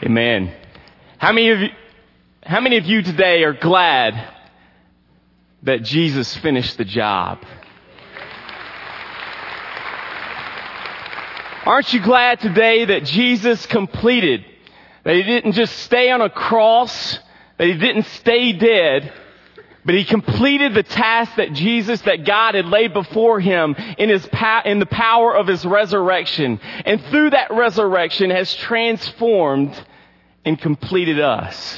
Amen. How many of you today are glad that Jesus finished the job? Aren't you glad today that Jesus completed, that He didn't just stay on a cross, that He didn't stay dead, but He completed the task that God had laid before Him in the power of His resurrection. And through that resurrection has transformed and completed us.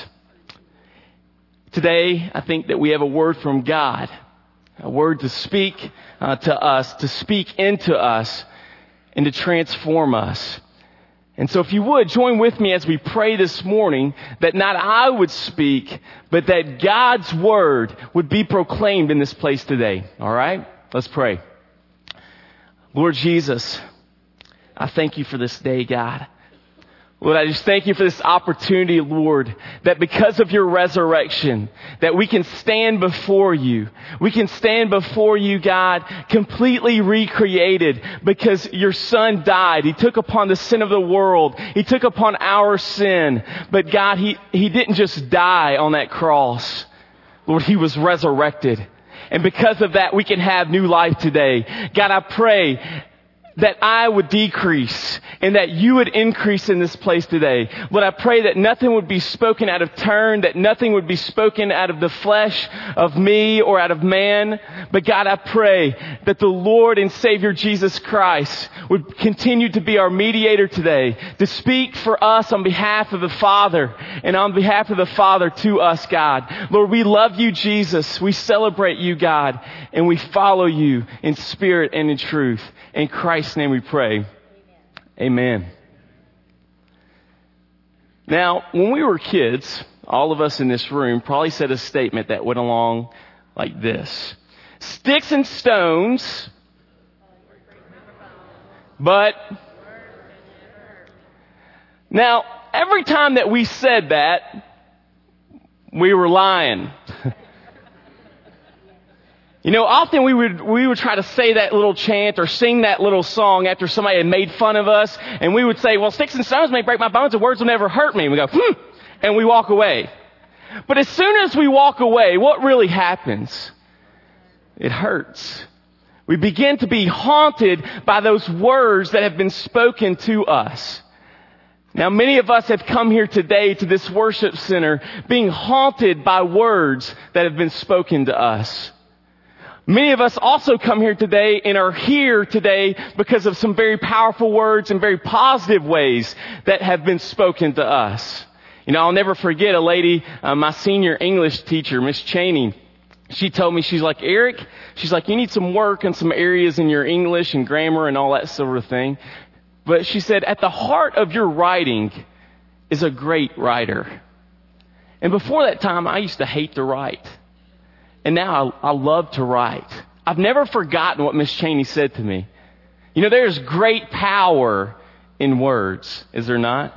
Today, I think that we have a word from God, a word to speak to us, to speak into us, and to transform us. And so if you would, join with me as we pray this morning that not I would speak, but that God's word would be proclaimed in this place today. All right? Let's pray. Lord Jesus, I thank you for this day, God. Lord, I just thank you for this opportunity, Lord, that because of your resurrection, that we can stand before you. We can stand before you, God, completely recreated because your Son died. He took upon the sin of the world. He took upon our sin. But God, He didn't just die on that cross. Lord, He was resurrected. And because of that, we can have new life today. God, I pray that I would decrease and that you would increase in this place today. Lord, I pray that nothing would be spoken out of turn, that nothing would be spoken out of the flesh of me or out of man. But God, I pray that the Lord and Savior Jesus Christ would continue to be our mediator today, to speak for us on behalf of the Father and on behalf of the Father to us, God. Lord, we love you, Jesus. We celebrate you, God, and we follow you in spirit and in truth. In Christ's name we pray. Amen. Now, when we were kids, all of us in this room probably said a statement that went along like this. Sticks and stones, but... Now, every time that we said that, we were lying. You know, often we would try to say that little chant or sing that little song after somebody had made fun of us, and we would say, well, sticks and stones may break my bones, and words will never hurt me. And we go, and we walk away. But as soon as we walk away, what really happens? It hurts. We begin to be haunted by those words that have been spoken to us. Now, many of us have come here today to this worship center being haunted by words that have been spoken to us. Many of us also come here today and are here today because of some very powerful words and very positive ways that have been spoken to us. You know, I'll never forget a lady, my senior English teacher, Miss Cheney. She told me, she's like, Eric, she's like, you need some work in some areas in your English and grammar and all that sort of thing. But she said, at the heart of your writing is a great writer. And before that time, I used to hate to write. And now I love to write. I've never forgotten what Miss Cheney said to me. You know, there's great power in words, is there not?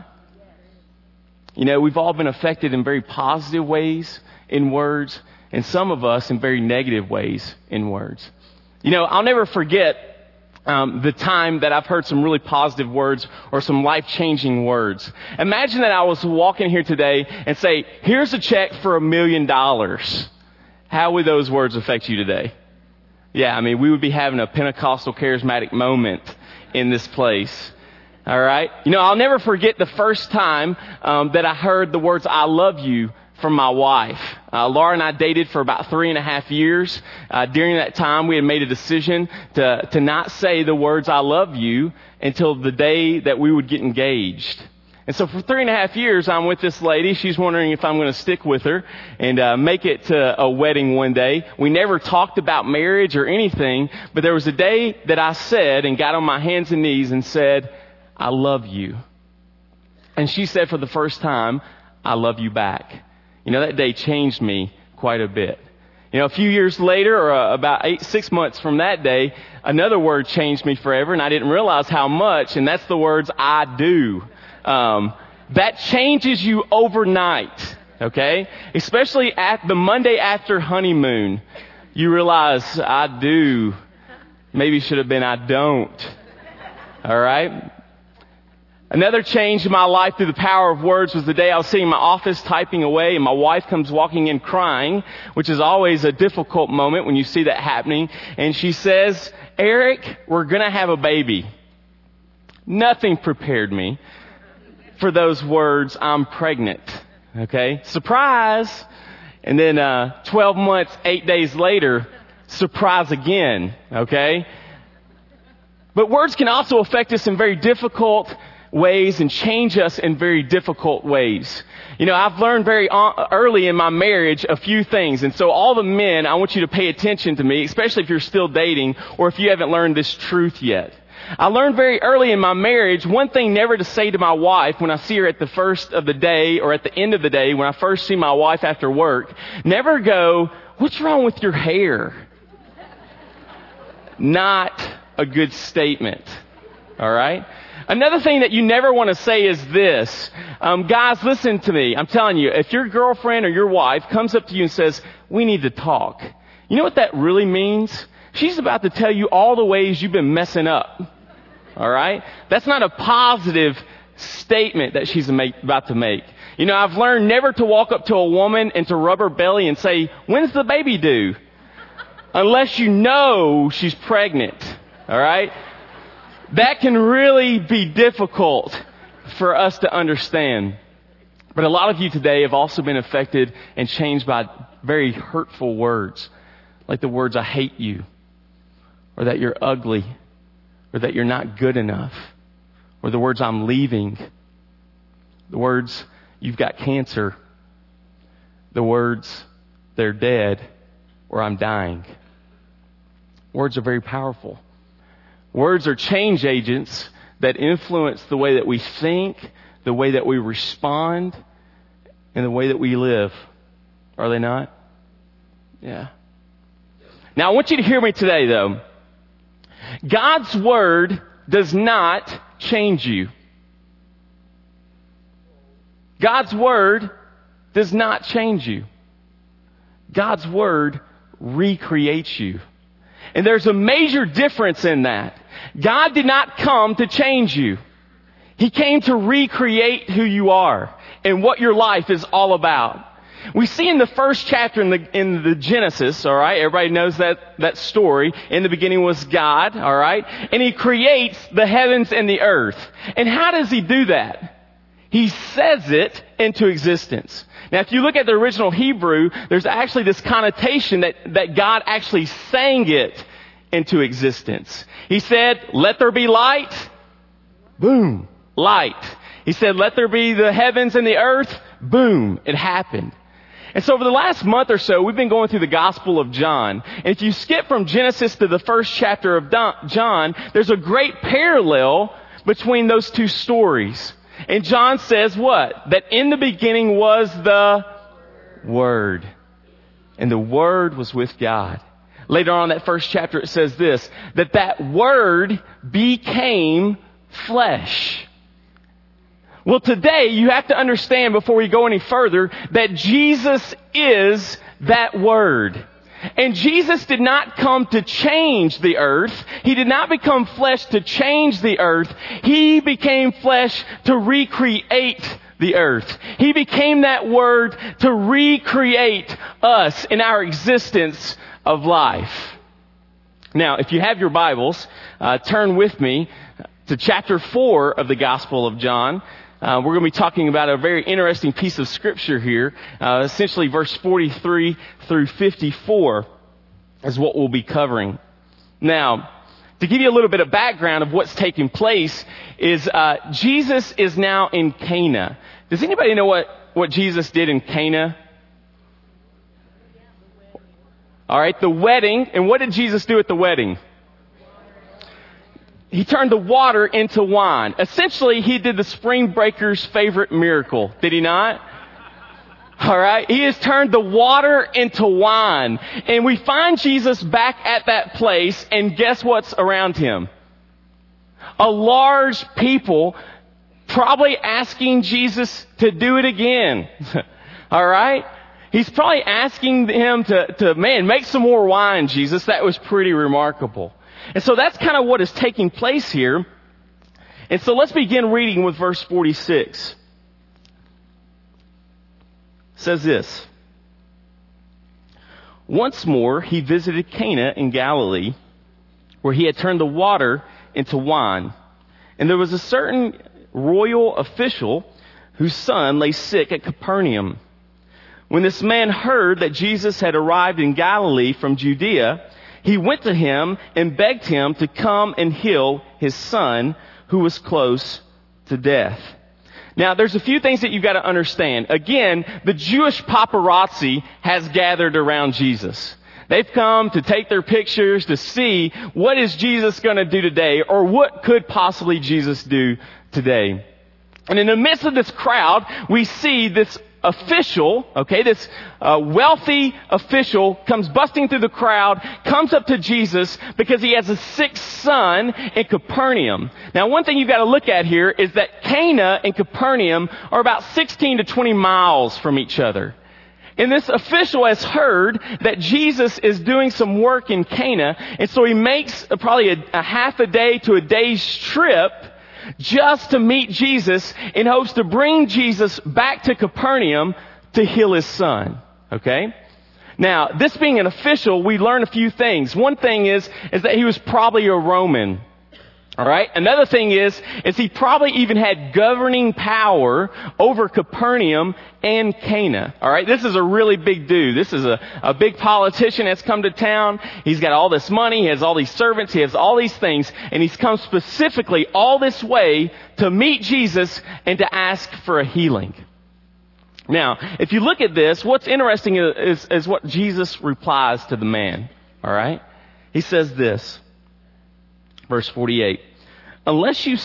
You know, we've all been affected in very positive ways in words, and some of us in very negative ways in words. You know, I'll never forget the time that I've heard some really positive words or some life-changing words. Imagine that I was walking here today and say, here's a check for $1 million. How would those words affect you today? Yeah, I mean, we would be having a Pentecostal charismatic moment in this place. All right? You know, I'll never forget the first time that I heard the words, I love you, from my wife. Laura and I dated for about 3.5 years. During that time, we had made a decision to not say the words, I love you, until the day that we would get engaged. And so for 3.5 years, I'm with this lady. She's wondering if I'm going to stick with her and make it to a wedding one day. We never talked about marriage or anything, but there was a day that I said and got on my hands and knees and said, I love you. And she said for the first time, I love you back. You know, that day changed me quite a bit. You know, a few years later, or about 6 months from that day, another word changed me forever, and I didn't realize how much, and that's the words I do. That changes you overnight, okay? Especially at the Monday after honeymoon. You realize, I do. Maybe should have been I don't. All right? Another change in my life through the power of words was the day I was sitting in my office typing away and my wife comes walking in crying, which is always a difficult moment when you see that happening. And she says, "Eric, we're going to have a baby." Nothing prepared me for those words, "I'm pregnant." Okay? Surprise! And then 12 months, 8 days later, surprise again. Okay? But words can also affect us in very difficult ways and change us in very difficult ways. You know, I've learned very early in my marriage a few things. And so all the men, I want you to pay attention to me, especially if you're still dating or if you haven't learned this truth yet. I learned very early in my marriage one thing never to say to my wife when I see her at the first of the day or at the end of the day when I first see my wife after work. Never go, "What's wrong with your hair?" Not a good statement. All right? Another thing that you never want to say is this. Guys, listen to me. I'm telling you, if your girlfriend or your wife comes up to you and says, "We need to talk," you know what that really means? She's about to tell you all the ways you've been messing up. All right? That's not a positive statement that she's about to make. You know, I've learned never to walk up to a woman and to rub her belly and say, "When's the baby due?" Unless you know she's pregnant. All right? That can really be difficult for us to understand. But a lot of you today have also been affected and changed by very hurtful words. Like the words, "I hate you," or that you're ugly, or that you're not good enough, or the words, "I'm leaving," the words, "You've got cancer," the words, "They're dead," or "I'm dying." Words are very powerful. Words are change agents that influence the way that we think, the way that we respond, and the way that we live. Are they not? Yeah. Now, I want you to hear me today, though. God's Word does not change you. God's Word does not change you. God's Word recreates you. And there's a major difference in that. God did not come to change you. He came to recreate who you are and what your life is all about. We see in the first chapter in the Genesis, all right? Everybody knows that story. In the beginning was God, all right? And He creates the heavens and the earth. And how does He do that? He says it into existence. Now, if you look at the original Hebrew, there's actually this connotation that God actually sang it into existence. He said, "Let there be light." Boom. Light. He said, "Let there be the heavens and the earth." Boom. It happened. And so over the last month or so, we've been going through the Gospel of John. And if you skip from Genesis to the first chapter of John, there's a great parallel between those two stories. And John says what? That in the beginning was the Word. And the Word was with God. Later on in that first chapter it says this, that Word became flesh. Well, today you have to understand before we go any further that Jesus is that Word. And Jesus did not come to change the earth. He did not become flesh to change the earth. He became flesh to recreate the earth. He became that Word to recreate us in our existence of life. Now, if you have your Bibles, turn with me to chapter 4 of the Gospel of John. We're going to be talking about a very interesting piece of scripture here. Essentially verse 43 through 54 is what we'll be covering. Now, to give you a little bit of background of what's taking place is Jesus is now in Cana. Does anybody know what Jesus did in Cana? All right, the wedding. And what did Jesus do at the wedding? He turned the water into wine. Essentially, He did the spring breaker's favorite miracle. Did He not? All right. He has turned the water into wine. And we find Jesus back at that place. And guess what's around Him? A large people probably asking Jesus to do it again. All right. He's probably asking Him to make some more wine, Jesus. That was pretty remarkable. And so that's kind of what is taking place here. And so let's begin reading with verse 46. It says this. Once more he visited Cana in Galilee, where he had turned the water into wine. And there was a certain royal official whose son lay sick at Capernaum. When this man heard that Jesus had arrived in Galilee from Judea, he went to him and begged him to come and heal his son, who was close to death. Now, there's a few things that you've got to understand. Again, the Jewish paparazzi has gathered around Jesus. They've come to take their pictures to see what is Jesus going to do today, or what could possibly Jesus do today. And in the midst of this crowd, we see this official, this wealthy official comes busting through the crowd, comes up to Jesus because he has a sick son in Capernaum. Now, one thing you've got to look at here is that Cana and Capernaum are about 16 to 20 miles from each other. And this official has heard that Jesus is doing some work in Cana, and so he makes probably a half a day to a day's trip just to meet Jesus in hopes to bring Jesus back to Capernaum to heal his son. Okay? Now, this being an official, we learn a few things. One thing is that he was probably a Roman. All right? Another thing is he probably even had governing power over Capernaum and Cana. All right? This is a really big dude. This is a big politician that's come to town. He's got all this money. He has all these servants. He has all these things. And he's come specifically all this way to meet Jesus and to ask for a healing. Now, if you look at this, what's interesting is what Jesus replies to the man. All right? He says this. Verse 48, unless you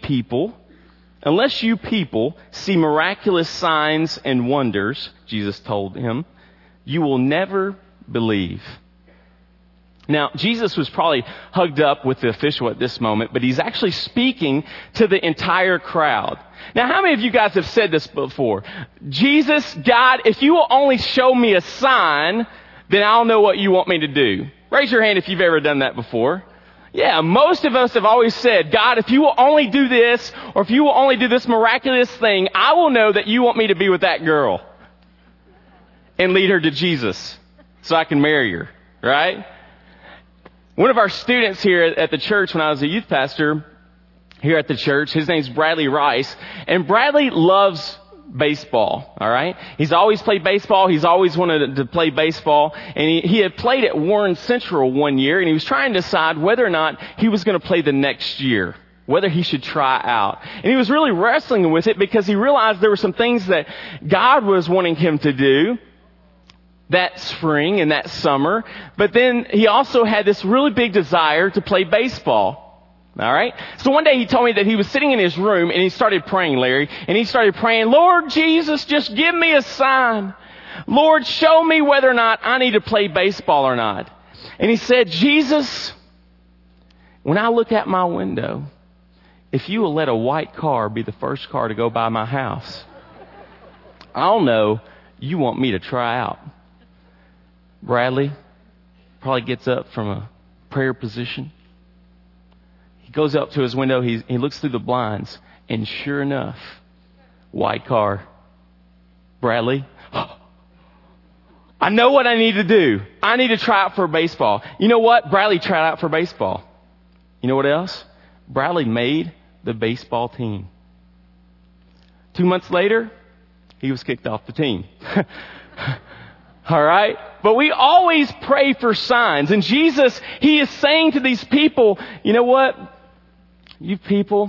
people see miraculous signs and wonders, Jesus told him, you will never believe. Now, Jesus was probably hugged up with the official at this moment, but he's actually speaking to the entire crowd. Now, how many of you guys have said this before? Jesus, God, if you will only show me a sign, then I'll know what you want me to do. Raise your hand if you've ever done that before. Yeah, most of us have always said, God, if you will only do this, or if you will only do this miraculous thing, I will know that you want me to be with that girl and lead her to Jesus so I can marry her, right? One of our students here at the church when I was a youth pastor here at the church, his name's Bradley Rice, and Bradley loves baseball, all right? He's always played baseball. He's always wanted to play baseball. And he had played at Warren Central one year, and he was trying to decide whether or not he was going to play the next year, whether he should try out. And he was really wrestling with it because he realized there were some things that God was wanting him to do that spring and that summer. But then he also had this really big desire to play baseball. All right. So one day he told me that he was sitting in his room and he started praying, Larry, and he started praying, Lord Jesus, just give me a sign. Lord, show me whether or not I need to play baseball or not. And he said, Jesus, when I look out my window, if you will let a white car be the first car to go by my house, I'll know you want me to try out. Bradley probably gets up from a prayer position. Goes up to his window, he looks through the blinds, and sure enough, white car. Bradley, I know what I need to do. I need to try out for baseball. You know what? Bradley tried out for baseball. You know what else? Bradley made the baseball team. 2 months later, he was kicked off the team. All right? But we always pray for signs. And Jesus, he is saying to these people, you know what? You people,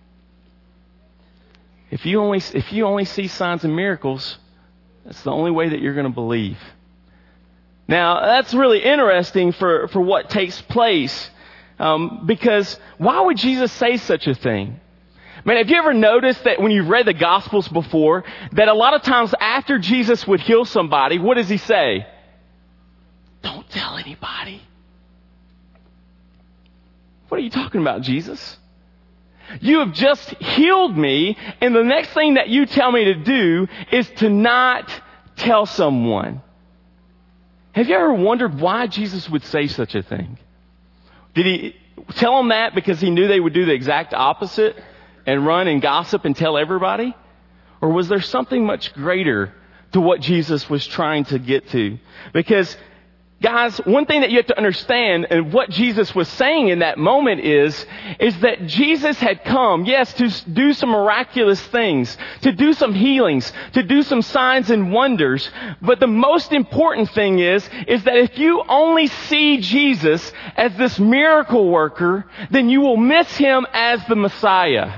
if you only see signs and miracles, that's the only way that you're going to believe. Now, that's really interesting for what takes place. Because why would Jesus say such a thing? Man, have you ever noticed that when you've read the Gospels before, that a lot of times after Jesus would heal somebody, what does he say? Don't tell anybody. What are you talking about, Jesus? You have just healed me, and the next thing that you tell me to do is to not tell someone. Have you ever wondered why Jesus would say such a thing? Did he tell them that because he knew they would do the exact opposite? and run and gossip and tell everybody? Or was there something much greater to what Jesus was trying to get to? Because, guys, one thing that you have to understand and what Jesus was saying in that moment is that Jesus had come, yes, to do some miraculous things, to do some healings, to do some signs and wonders. But the most important thing is that if you only see Jesus as this miracle worker, then you will miss him as the Messiah.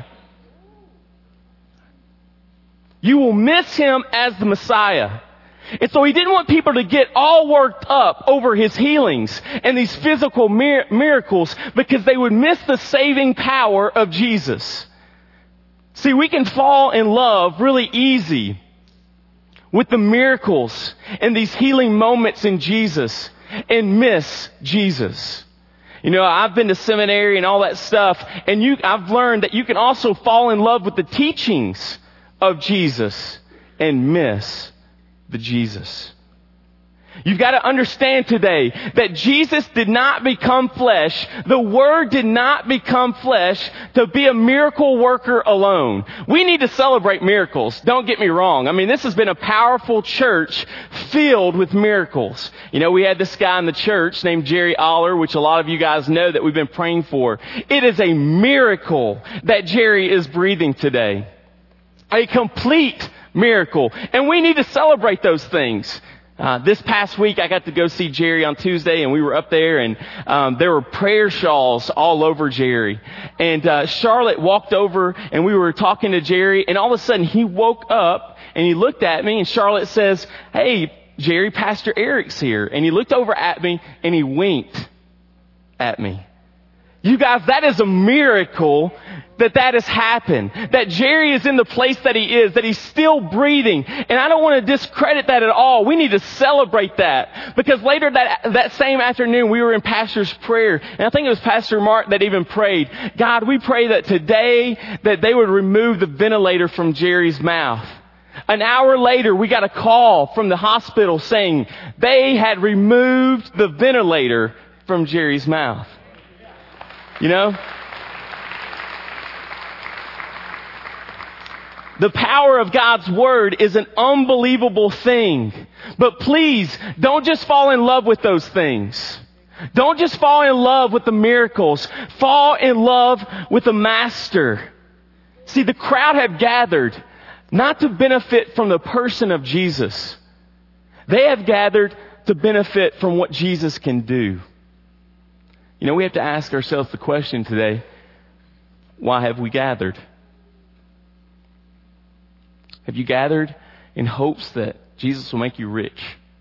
You will miss him as the Messiah. And so he didn't want people to get all worked up over his healings and these physical miracles because they would miss the saving power of Jesus. See, we can fall in love really easy with the miracles and these healing moments in Jesus and miss Jesus. You know, I've been to seminary and all that stuff, and I've learned that you can also fall in love with the teachings of Jesus and miss the Jesus. You've got to understand today that Jesus did not become flesh. The Word did not become flesh to be a miracle worker alone. We need to celebrate miracles. Don't get me wrong. I mean, this has been a powerful church filled with miracles. You know, we had this guy in the church named Jerry Aller, which a lot of you guys know that we've been praying for. It is a miracle that Jerry is breathing today. A complete miracle. And we need to celebrate those things. This past week, I got to go see Jerry on Tuesday, and we were up there, and there were prayer shawls all over Jerry. And Charlotte walked over, and we were talking to Jerry, and all of a sudden, he woke up, and he looked at me, and Charlotte says, "Hey, Jerry, Pastor Eric's here." And he looked over at me, and he winked at me. You guys, that is a miracle that has happened. That Jerry is in the place that he is, that he's still breathing. And I don't want to discredit that at all. We need to celebrate that. Because later that same afternoon, we were in Pastor's prayer. And I think it was Pastor Mark that even prayed, "God, we pray that today that they would remove the ventilator from Jerry's mouth." An hour later, we got a call from the hospital saying they had removed the ventilator from Jerry's mouth. You know? The power of God's Word is an unbelievable thing. But please, don't just fall in love with those things. Don't just fall in love with the miracles. Fall in love with the Master. See, the crowd had gathered not to benefit from the person of Jesus. They have gathered to benefit from what Jesus can do. You know, we have to ask ourselves the question today, why have we gathered? Have you gathered in hopes that Jesus will make you rich?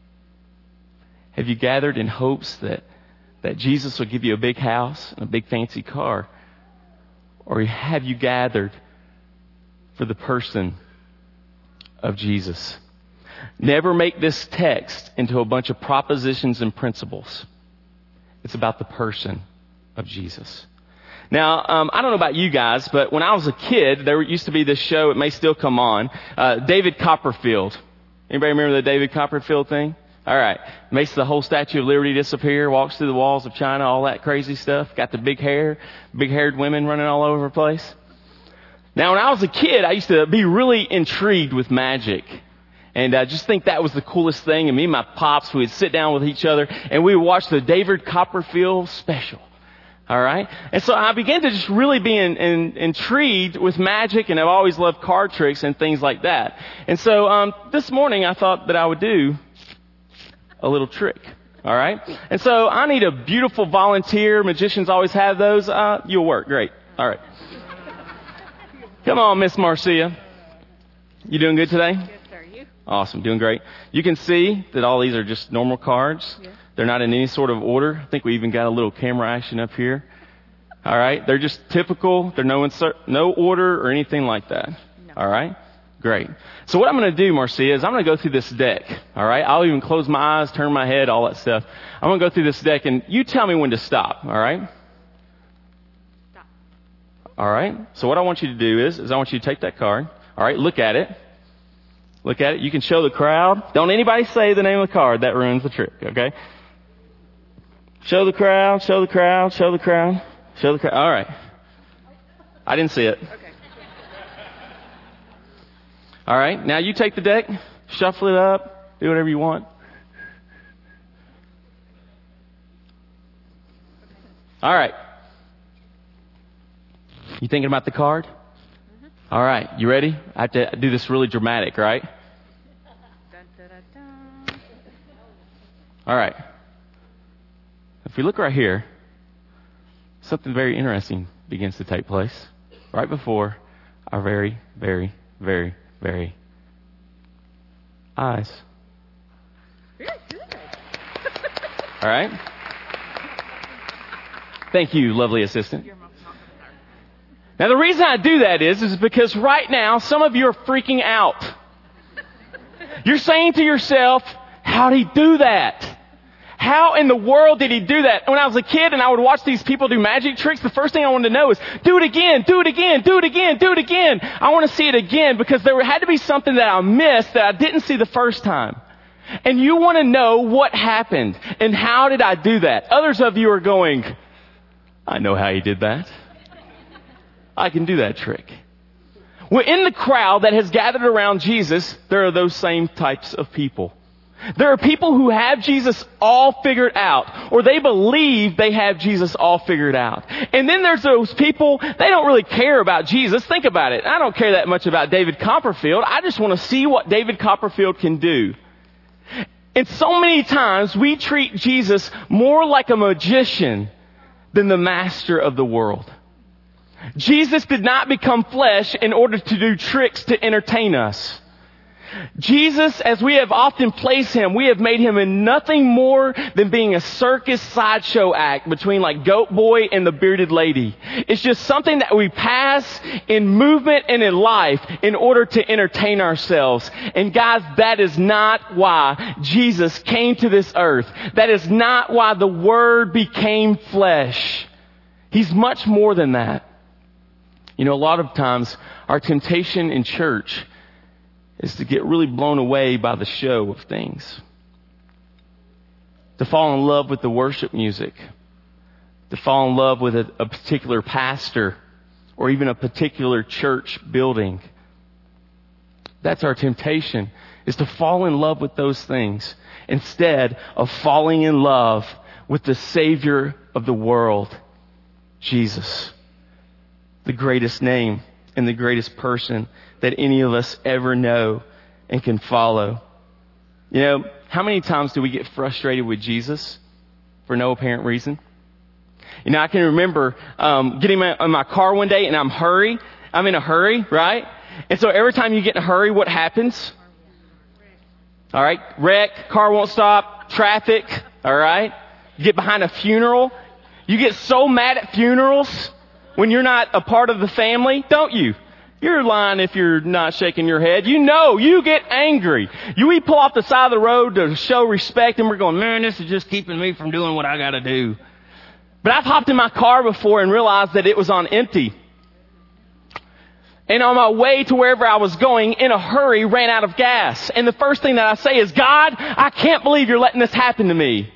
Have you gathered in hopes that Jesus will give you a big house and a big fancy car? Or have you gathered for the person of Jesus? Never make this text into a bunch of propositions and principles. It's about the person of Jesus. Now, I don't know about you guys, but when I was a kid, there used to be this show, it may still come on, David Copperfield. Anybody remember the David Copperfield thing? All right. Makes the whole Statue of Liberty disappear, walks through the walls of China, all that crazy stuff. Got the big hair, big-haired women running all over the place. Now, when I was a kid, I used to be really intrigued with magic. And I just think that was the coolest thing. And me and my pops, we'd sit down with each other and we would watch the David Copperfield special. All right? And so I began to just really be intrigued with magic, and I've always loved card tricks and things like that. And so this morning I thought that I would do a little trick. All right? And so I need a beautiful volunteer. Magicians always have those. You'll work. Great. All right. Come on, Miss Marcia. You doing good today? Yes, sir. You? Awesome. Doing great. You can see that all these are just normal cards. Yeah. They're not in any sort of order. I think we even got a little camera action up here. All right. They're just typical. They're no order or anything like that. No. All right. Great. So what I'm going to do, Marcia, is I'm going to go through this deck. All right. I'll even close my eyes, turn my head, all that stuff. I'm going to go through this deck, and you tell me when to stop. All right. Stop. All right. So what I want you to do is I want you to take that card. All right. Look at it. Look at it. You can show the crowd. Don't anybody say the name of the card. That ruins the trick. Okay. Show the crowd, show the crowd, show the crowd, show the crowd. All right. I didn't see it. Okay. All right, now you take the deck, shuffle it up, do whatever you want. All right. You thinking about the card? All right, you ready? I have to do this really dramatic, right? Dun, dun, dun, dun. All right. If we look right here, something very interesting begins to take place right before our very, very, very, very eyes. Very good. All right? Thank you, lovely assistant. Your mom's not gonna start. Now, the reason I do that is because right now, some of you are freaking out. You're saying to yourself, how'd he do that? How in the world did he do that? When I was a kid and I would watch these people do magic tricks, the first thing I wanted to know is, do it again, do it again, do it again, do it again. I want to see it again because there had to be something that I missed that I didn't see the first time. And you want to know what happened and how did I do that? Others of you are going, I know how he did that. I can do that trick. Well, in the crowd that has gathered around Jesus, there are those same types of people. There are people who have Jesus all figured out, or they believe they have Jesus all figured out. And then there's those people, they don't really care about Jesus. Think about it. I don't care that much about David Copperfield. I just want to see what David Copperfield can do. And so many times we treat Jesus more like a magician than the master of the world. Jesus did not become flesh in order to do tricks to entertain us. Jesus, as we have often placed him, we have made him in nothing more than being a circus sideshow act between like Goat Boy and the bearded lady. It's just something that we pass in movement and in life in order to entertain ourselves. And guys, that is not why Jesus came to this earth. That is not why the Word became flesh. He's much more than that. You know, a lot of times our temptation in church is to get really blown away by the show of things. To fall in love with the worship music. To fall in love with a particular pastor or even a particular church building. That's our temptation, is to fall in love with those things instead of falling in love with the Savior of the world, Jesus. The greatest name and the greatest person that any of us ever know and can follow. You know, how many times do we get frustrated with Jesus for no apparent reason? You know, I can remember getting in my car one day and I'm in a hurry, right? And so every time you get in a hurry, what happens? All right, wreck, car won't stop, traffic, all right? You get behind a funeral. You get so mad at funerals when you're not a part of the family, don't you? You're lying if you're not shaking your head. You know, you get angry. We pull off the side of the road to show respect and we're going, man, this is just keeping me from doing what I got to do. But I've hopped in my car before and realized that it was on empty. And on my way to wherever I was going, in a hurry, ran out of gas. And the first thing that I say is, God, I can't believe you're letting this happen to me.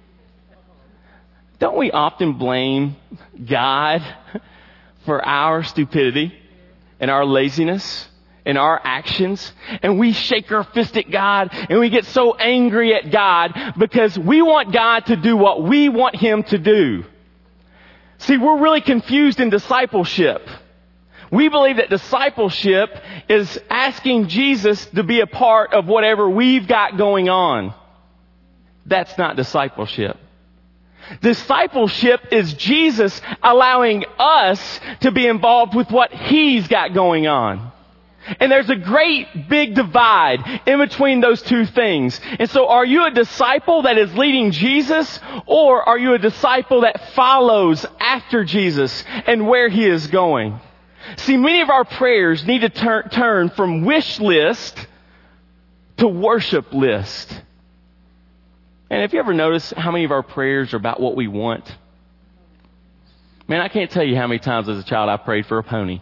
Don't we often blame God for our stupidity and our laziness and our actions? And we shake our fist at God and we get so angry at God because we want God to do what we want Him to do. See, we're really confused in discipleship. We believe that discipleship is asking Jesus to be a part of whatever we've got going on. That's not discipleship. Discipleship is Jesus allowing us to be involved with what He's got going on. And there's a great big divide in between those two things. And so are you a disciple that is leading Jesus, or are you a disciple that follows after Jesus and where He is going? See, many of our prayers need to turn from wish list to worship list. And have you ever noticed how many of our prayers are about what we want? Man, I can't tell you how many times as a child I prayed for a pony.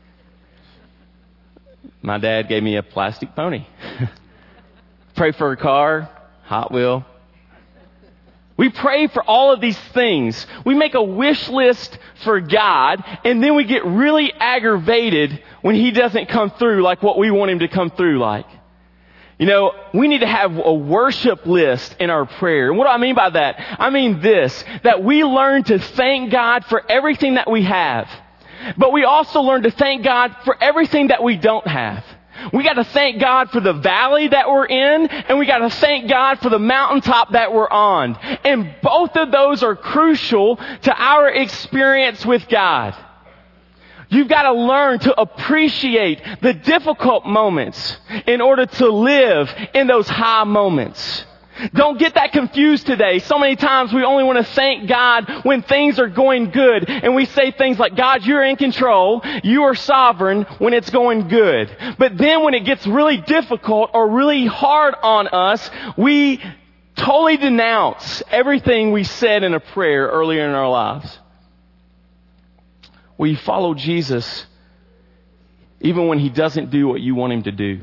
My dad gave me a plastic pony. Prayed for a car, Hot Wheel. We pray for all of these things. We make a wish list for God, and then we get really aggravated when He doesn't come through like what we want Him to come through like. You know, we need to have a worship list in our prayer. And what do I mean by that? I mean this, that we learn to thank God for everything that we have. But we also learn to thank God for everything that we don't have. We got to thank God for the valley that we're in, and we got to thank God for the mountaintop that we're on. And both of those are crucial to our experience with God. You've got to learn to appreciate the difficult moments in order to live in those high moments. Don't get that confused today. So many times we only want to thank God when things are going good. And we say things like, God, you're in control. You are sovereign when it's going good. But then when it gets really difficult or really hard on us, we totally denounce everything we said in a prayer earlier in our lives. Will you follow Jesus even when He doesn't do what you want Him to do?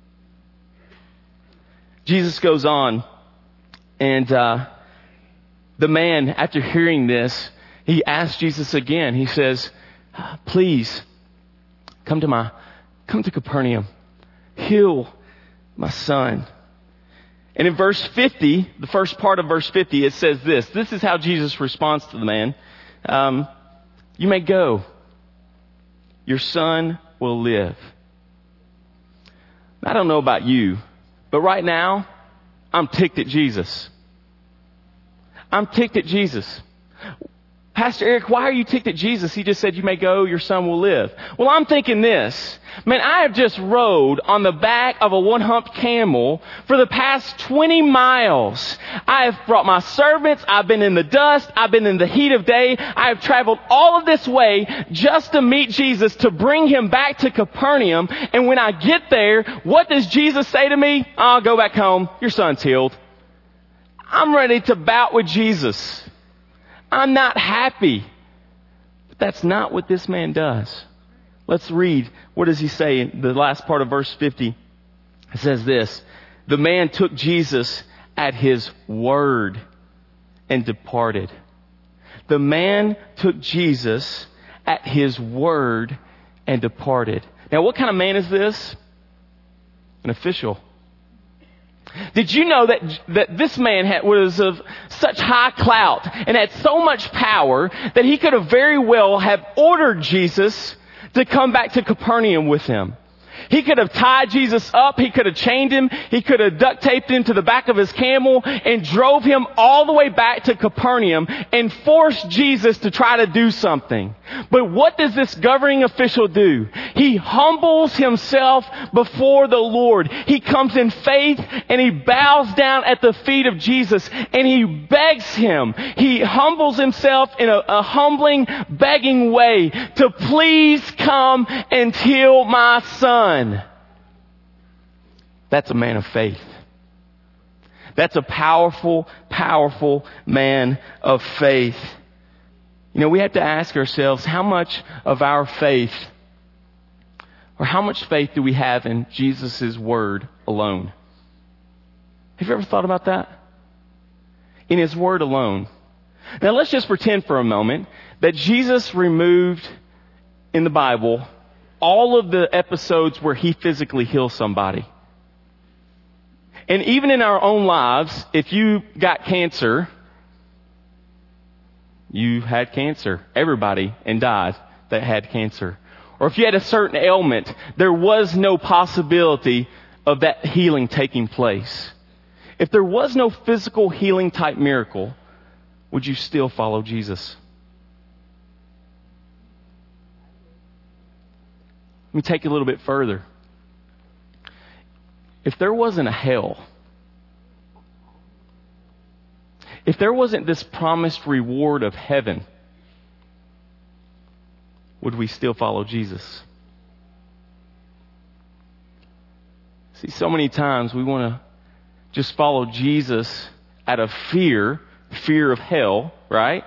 Jesus goes on, and the man, after hearing this, he asks Jesus again. He says, please, come to Capernaum. Heal my son. And in verse 50, the first part of verse 50, it says this. This is how Jesus responds to the man. You may go. Your son will live. I don't know about you, but right now, I'm ticked at Jesus. I'm ticked at Jesus. Pastor Eric, why are you ticked at Jesus? He just said, you may go, your son will live. Well, I'm thinking this. Man, I have just rode on the back of a one-humped camel for the past 20 miles. I have brought my servants. I've been in the dust. I've been in the heat of day. I have traveled all of this way just to meet Jesus, to bring Him back to Capernaum. And when I get there, what does Jesus say to me? I'll go back home. Your son's healed. I'm ready to bout with Jesus. I'm not happy. But that's not what this man does. Let's read. What does he say in the last part of verse 50? It says this. The man took Jesus at His word and departed. The man took Jesus at His word and departed. Now, what kind of man is this? An official. Did you know that this man was of such high clout and had so much power that he could have very well have ordered Jesus to come back to Capernaum with him? He could have tied Jesus up. He could have chained Him. He could have duct taped Him to the back of his camel and drove him all the way back to Capernaum and forced Jesus to try to do something. But what does this governing official do? He humbles himself before the Lord. He comes in faith and he bows down at the feet of Jesus and he begs Him. He humbles himself in a humbling, begging way to please come and heal my son. That's a man of faith. That's a powerful, powerful man of faith. You know, we have to ask ourselves, how much of our faith, or how much faith do we have in Jesus' word alone? Have you ever thought about that? In His word alone. Now let's just pretend for a moment that Jesus removed in the Bible all of the episodes where He physically heals somebody. And even in our own lives, if you got cancer, you had cancer. Everybody and died that had cancer. Or if you had a certain ailment, there was no possibility of that healing taking place. If there was no physical healing type miracle, would you still follow Jesus? Let me take it a little bit further. If there wasn't a hell, if there wasn't this promised reward of heaven, would we still follow Jesus? See, so many times we want to just follow Jesus out of fear of hell, right?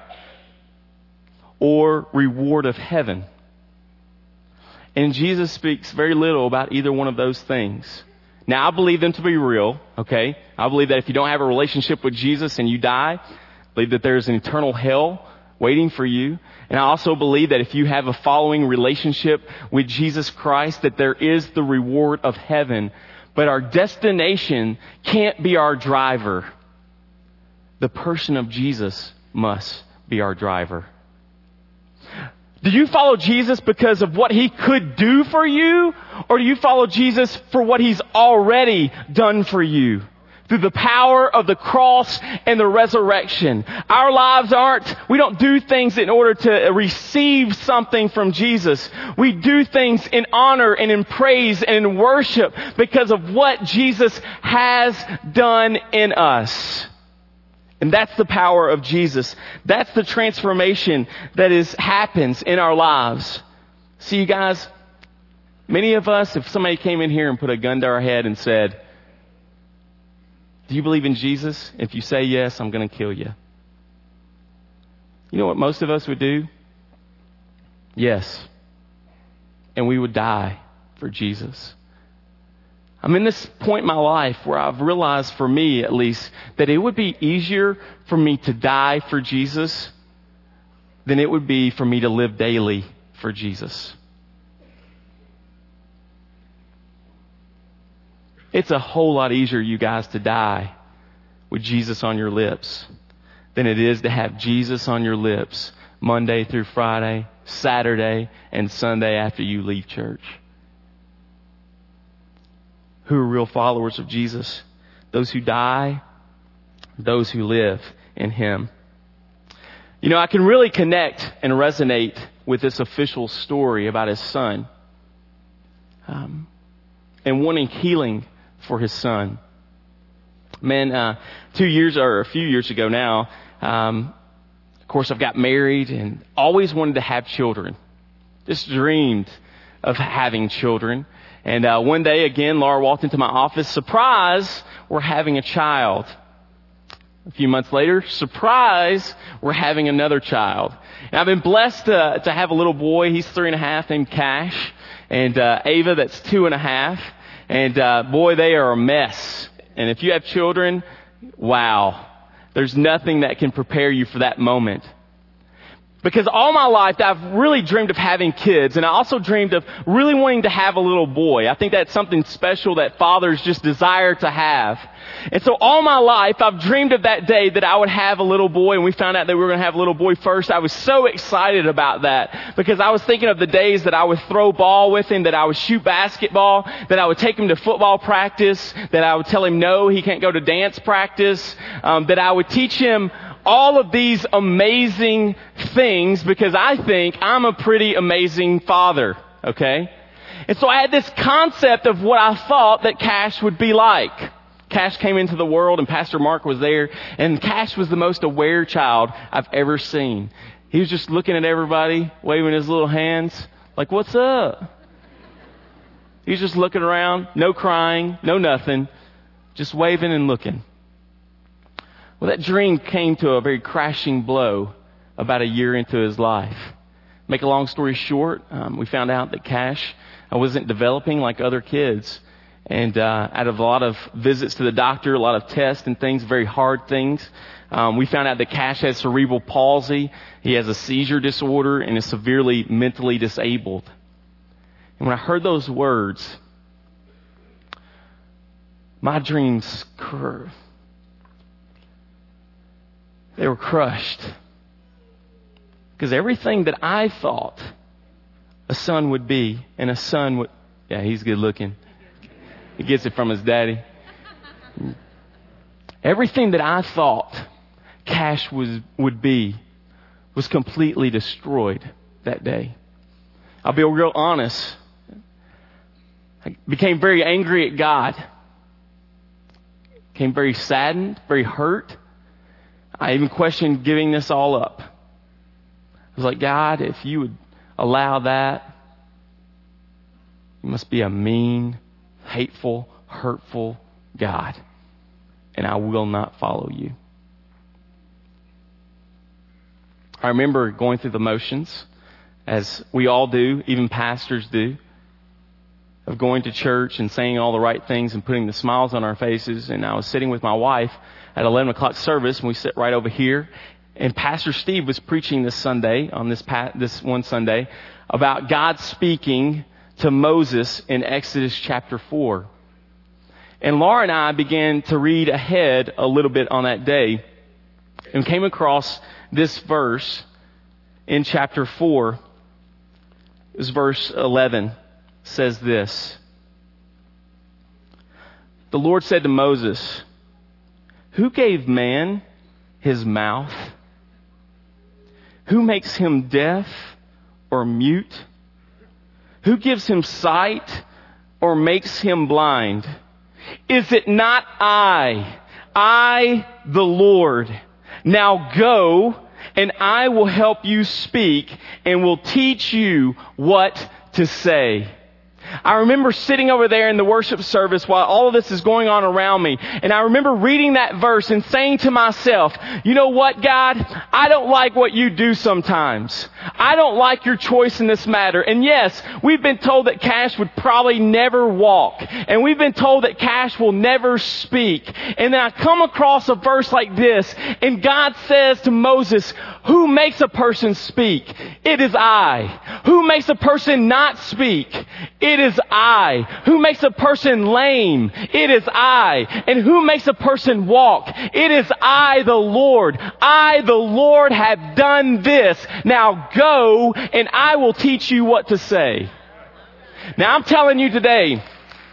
Or reward of heaven. And Jesus speaks very little about either one of those things. Now, I believe them to be real, okay? I believe that if you don't have a relationship with Jesus and you die, I believe that there's an eternal hell waiting for you. And I also believe that if you have a following relationship with Jesus Christ, that there is the reward of heaven. But our destination can't be our driver. The person of Jesus must be our driver. Do you follow Jesus because of what He could do for you? Or do you follow Jesus for what He's already done for you? Through the power of the cross and the resurrection. Our lives we don't do things in order to receive something from Jesus. We do things in honor and in praise and in worship because of what Jesus has done in us. And that's the power of Jesus. That's the transformation that happens in our lives. See, you guys, many of us, if somebody came in here and put a gun to our head and said, do you believe in Jesus? If you say yes, I'm going to kill you. You know what most of us would do? Yes. And we would die for Jesus. I'm in this point in my life where I've realized, for me at least, that it would be easier for me to die for Jesus than it would be for me to live daily for Jesus. It's a whole lot easier, you guys, to die with Jesus on your lips than it is to have Jesus on your lips Monday through Friday, Saturday, and Sunday after you leave church. Who are real followers of Jesus? Those who die, those who live in Him. You know, I can really connect and resonate with this official story about his son and wanting healing for his son. Man, 2 years or a few years ago now, of course, I've got married and always wanted to have children. Just dreamed of having children. And one day, again, Laura walked into my office. Surprise, we're having a child. A few months later, surprise, we're having another child. And I've been blessed to have a little boy. He's 3.5, named Cash. And Ava, that's 2.5. And boy, they are a mess. And if you have children, wow, there's nothing that can prepare you for that moment. Because all my life, I've really dreamed of having kids, and I also dreamed of really wanting to have a little boy. I think that's something special that fathers just desire to have. And so all my life, I've dreamed of that day that I would have a little boy, and we found out that we were going to have a little boy first. I was so excited about that because I was thinking of the days that I would throw ball with him, that I would shoot basketball, that I would take him to football practice, that I would tell him no, he can't go to dance practice, that I would teach him all of these amazing things because I think I'm a pretty amazing father, okay? And so I had this concept of what I thought that Cash would be like. Cash came into the world and Pastor Mark was there, and Cash was the most aware child I've ever seen. He was just looking at everybody, waving his little hands, like, what's up? He was just looking around, no crying, no nothing, just waving and looking. Well, that dream came to a very crashing blow about a year into his life. Make a long story short, we found out that Cash wasn't developing like other kids. And out of a lot of visits to the doctor, a lot of tests and things, very hard things, we found out that Cash has cerebral palsy. He has a seizure disorder and is severely mentally disabled. And when I heard those words, my dreams they were crushed. Because everything that I thought a son would be, and a son would... Yeah, he's good looking. He gets it from his daddy. Everything that I thought Cash would be was completely destroyed that day. I'll be real honest. I became very angry at God. Became very saddened, very hurt. I even questioned giving this all up. I was like, God, if you would allow that, you must be a mean, hateful, hurtful God, and I will not follow you. I remember going through the motions, as we all do, even pastors do, of going to church and saying all the right things and putting the smiles on our faces. And I was sitting with my wife at 11 o'clock service, and we sit right over here. And Pastor Steve was preaching this Sunday, on this one Sunday, about God speaking to Moses in Exodus chapter 4. And Laura and I began to read ahead a little bit on that day and came across this verse in chapter 4. It was verse 11. Says this. The Lord said to Moses, "Who gave man his mouth? Who makes him deaf or mute? Who gives him sight or makes him blind? Is it not I, the Lord? Now go, and I will help you speak and will teach you what to say." I remember sitting over there in the worship service while all of this is going on around me. And I remember reading that verse and saying to myself, you know what, God? I don't like what you do sometimes. I don't like your choice in this matter. And yes, we've been told that Cash would probably never walk. And we've been told that Cash will never speak. And then I come across a verse like this, and God says to Moses, who makes a person speak? It is I. Who makes a person not speak? It is I. Who makes a person lame? It is I. And who makes a person walk? It is I, the Lord. I, the Lord, have done this. Now go, and I will teach you what to say. Now I'm telling you today,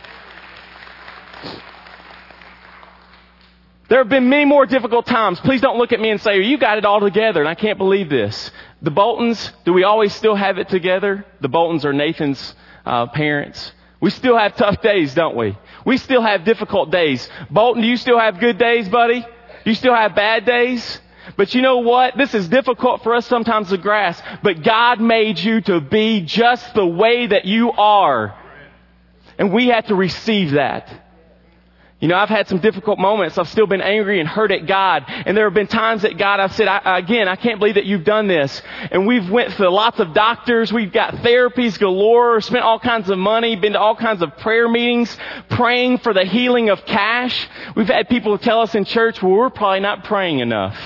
there have been many more difficult times. Please don't look at me and say, you got it all together, and I can't believe this. The Boltons, do we always still have it together? The Boltons are Nathan's parents. We still have tough days, don't we? We still have difficult days. Bolton, do you still have good days, buddy? You still have bad days? But you know what? This is difficult for us sometimes to grasp. But God made you to be just the way that you are. And we have to receive that. You know, I've had some difficult moments. I've still been angry and hurt at God. And there have been times that God, I've said, I can't believe that you've done this. And we've went to lots of doctors. We've got therapies galore, spent all kinds of money, been to all kinds of prayer meetings, praying for the healing of Cash. We've had people tell us in church, well, we're probably not praying enough.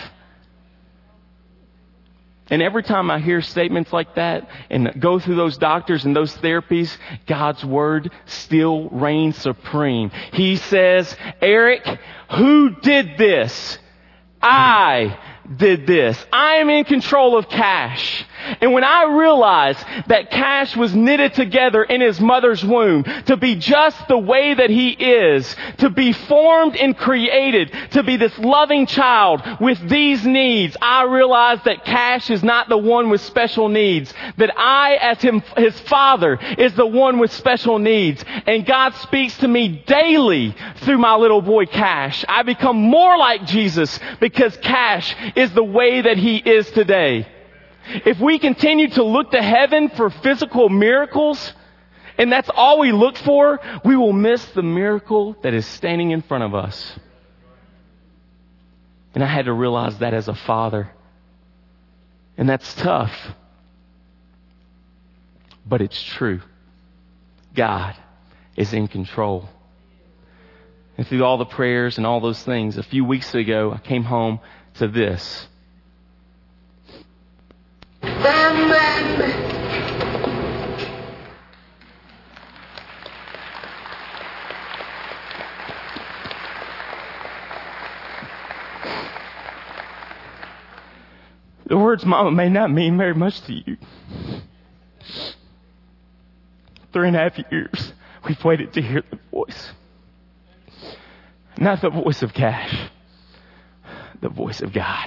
And every time I hear statements like that and go through those doctors and those therapies, God's word still reigns supreme. He says, Eric, who did this? I did this. I am in control of Cash. And when I realized that Cash was knitted together in his mother's womb to be just the way that he is, to be formed and created to be this loving child with these needs, I realized that Cash is not the one with special needs. That I, as his father, is the one with special needs. And God speaks to me daily through my little boy Cash. I become more like Jesus because Cash is the way that he is today. If we continue to look to heaven for physical miracles, and that's all we look for, we will miss the miracle that is standing in front of us. And I had to realize that as a father. And that's tough. But it's true. God is in control. And through all the prayers and all those things, a few weeks ago, I came home to this. The words Mama may not mean very much to you. 3.5 years we've waited to hear the voice. Not the voice of Cash, the voice of God.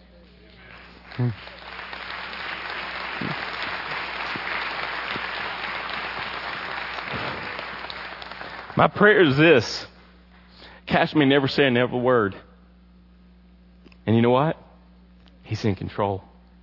My prayer is this. Cash may never say another word. And you know what? He's in control.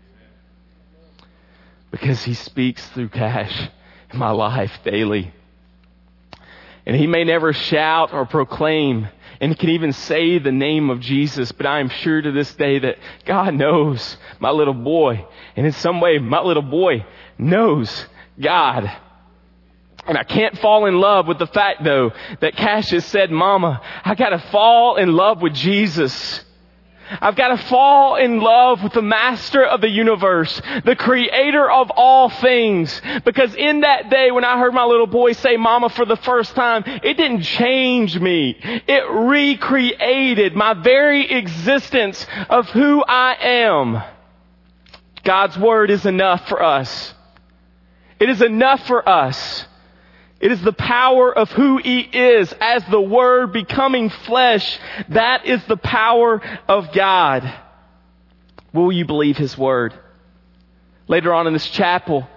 Because he speaks through Cash in my life daily. And he may never shout or proclaim and can even say the name of Jesus, but I am sure to this day that God knows my little boy. And in some way, my little boy knows God. And I can't fall in love with the fact, though, that Cassius said, Mama, I got to fall in love with Jesus. I've got to fall in love with the master of the universe, the creator of all things. Because in that day when I heard my little boy say Mama for the first time, it didn't change me. It recreated my very existence of who I am. God's Word is enough for us. It is enough for us. It is the power of who He is as the Word becoming flesh. That is the power of God. Will you believe His Word? Later on in this chapter,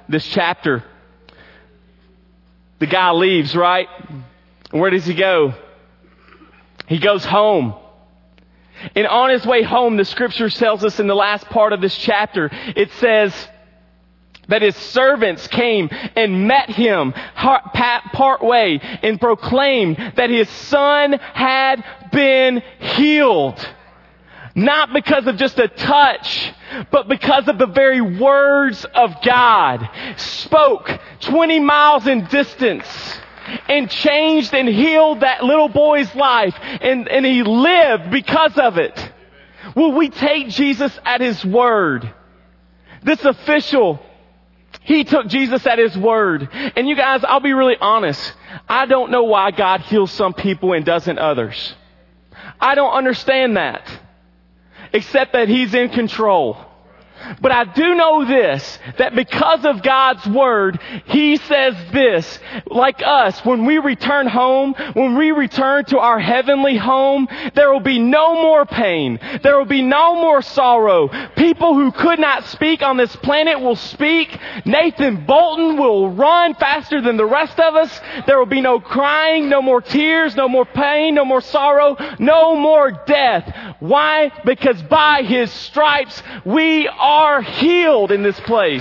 the guy leaves, right? Where does he go? He goes home. And on his way home, the Scripture tells us in the last part of this chapter, it says that his servants came and met him part way and proclaimed that his son had been healed. Not because of just a touch, but because of the very words of God spoke 20 miles in distance and changed and healed that little boy's life. And he lived because of it. Will we take Jesus at His word? This official, he took Jesus at His word. And you guys, I'll be really honest. I don't know why God heals some people and doesn't others. I don't understand that. Except that He's in control. But I do know this, that because of God's Word, He says this, like us, when we return home, when we return to our heavenly home, there will be no more pain. There will be no more sorrow. People who could not speak on this planet will speak. Nathan Bolton will run faster than the rest of us. There will be no crying, no more tears, no more pain, no more sorrow, no more death. Why? Because by His stripes we are healed in this place.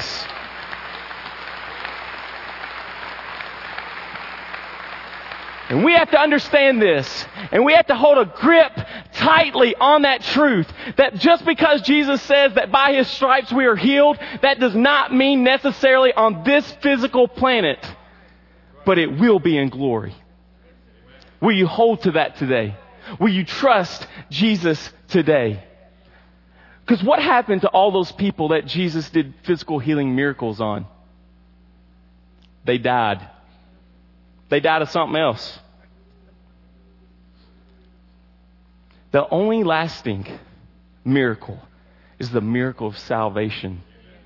And we have to understand this. And we have to hold a grip tightly on that truth. That just because Jesus says that by His stripes we are healed, that does not mean necessarily on this physical planet. But it will be in glory. Will you hold to that today? Will you trust Jesus today? Because what happened to all those people that Jesus did physical healing miracles on? They died. They died of something else. The only lasting miracle is the miracle of salvation.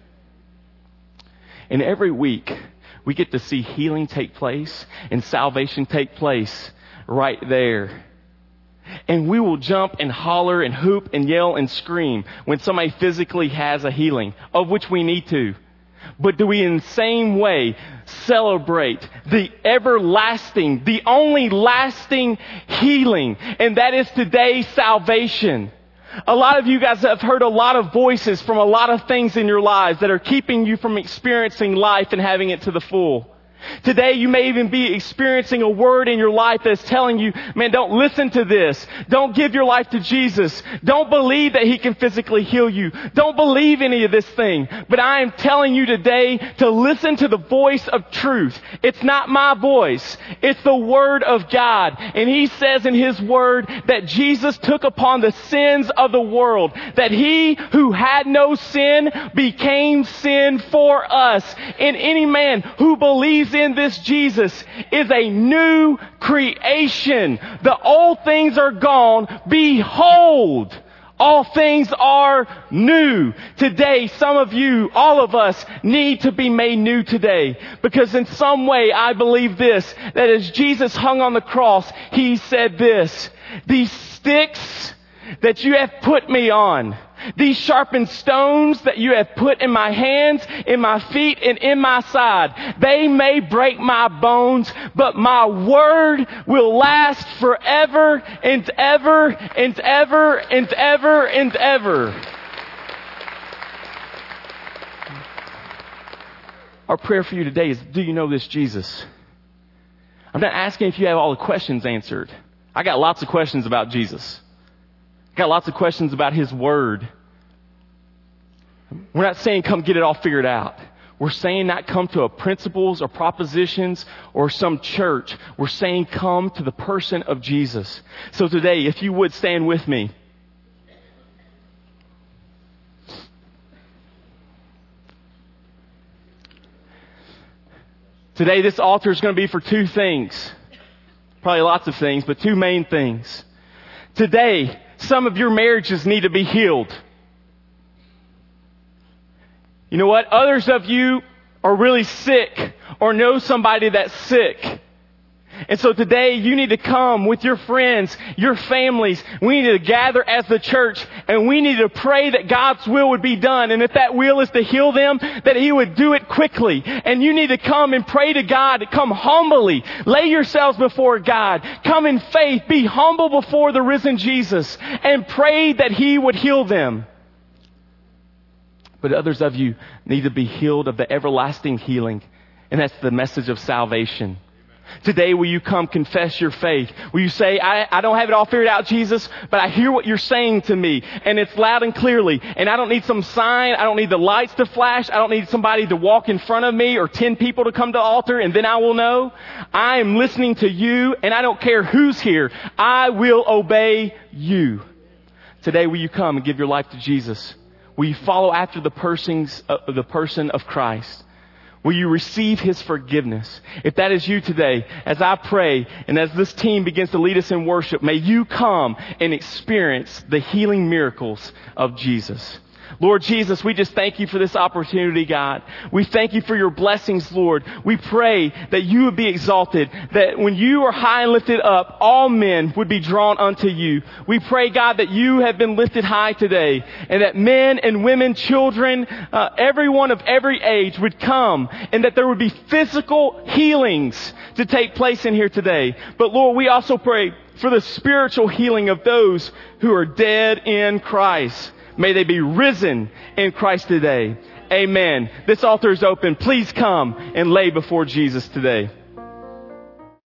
And every week, we get to see healing take place and salvation take place right there. And we will jump and holler and hoop and yell and scream when somebody physically has a healing, of which we need to. But do we in the same way celebrate the everlasting, the only lasting healing? And that is today's salvation. A lot of you guys have heard a lot of voices from a lot of things in your lives that are keeping you from experiencing life and having it to the full. Today you may even be experiencing a word in your life that's telling you, man, don't listen to this. Don't give your life to Jesus. Don't believe that He can physically heal you. Don't believe any of this thing. But I am telling you today to listen to the voice of truth. It's not my voice. It's the Word of God. And He says in His Word that Jesus took upon the sins of the world. That He who had no sin became sin for us. And any man who believes in this Jesus is a new creation. The old things are gone. Behold, all things are new. Today, some of you, all of us, need to be made new today. Because in some way, I believe this, that as Jesus hung on the cross, He said this, these sticks that you have put me on, these sharpened stones that you have put in my hands, in my feet, and in my side, they may break my bones, but my word will last forever and ever and ever and ever and ever. Our prayer for you today is, do you know this Jesus? I'm not asking if you have all the questions answered. I got lots of questions about Jesus. Got lots of questions about His Word. We're not saying come get it all figured out. We're saying not come to a principles or propositions or some church. We're saying come to the person of Jesus. So today, if you would stand with me. Today, this altar is going to be for two things. Probably lots of things, but two main things. Today, some of your marriages need to be healed. You know what? Others of you are really sick or know somebody that's sick. And so today you need to come with your friends, your families. We need to gather as the church and we need to pray that God's will would be done. And if that will is to heal them, that He would do it quickly. And you need to come and pray to God. Come humbly. Lay yourselves before God. Come in faith. Be humble before the risen Jesus and pray that He would heal them. But others of you need to be healed of the everlasting healing. And that's the message of salvation. Today, will you come confess your faith? Will you say, I don't have it all figured out, Jesus, but I hear what you're saying to me, and it's loud and clearly, and I don't need some sign, I don't need the lights to flash, I don't need somebody to walk in front of me or 10 people to come to the altar, and then I will know. I am listening to you, and I don't care who's here. I will obey you. Today, will you come and give your life to Jesus? Will you follow after the person of Christ? Will you receive His forgiveness? If that is you today, as I pray and as this team begins to lead us in worship, may you come and experience the healing miracles of Jesus. Lord Jesus, we just thank you for this opportunity, God. We thank you for your blessings, Lord. We pray that you would be exalted, that when you are high and lifted up, all men would be drawn unto you. We pray, God, that you have been lifted high today, and that men and women, children, everyone of every age would come, and that there would be physical healings to take place in here today. But Lord, we also pray for the spiritual healing of those who are dead in Christ. May they be risen in Christ today. Amen. This altar is open. Please come and lay before Jesus today.